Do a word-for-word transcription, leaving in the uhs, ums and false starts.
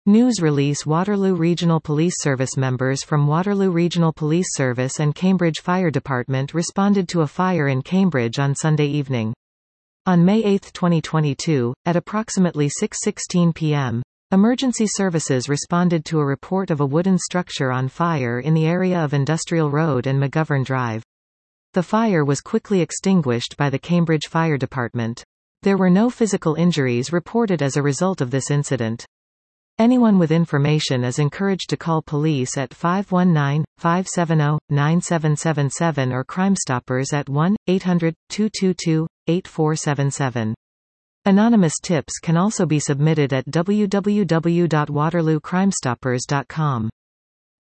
News release: Waterloo Regional Police Service members from Waterloo Regional Police Service and Cambridge Fire Department responded to a fire in Cambridge on Sunday evening. On May eighth twenty twenty-two, at approximately six sixteen p m, emergency services responded to a report of a wooden structure on fire in the area of Industrial Road and McGovern Drive. The fire was quickly extinguished by the Cambridge Fire Department. There were no physical injuries reported as a result of this incident. Anyone with information is encouraged to call police at five one nine, five seven zero, nine seven seven seven or Crime Stoppers at one eight hundred, two two two, eight four seven seven. Anonymous tips can also be submitted at w w w dot waterloo crime stoppers dot com.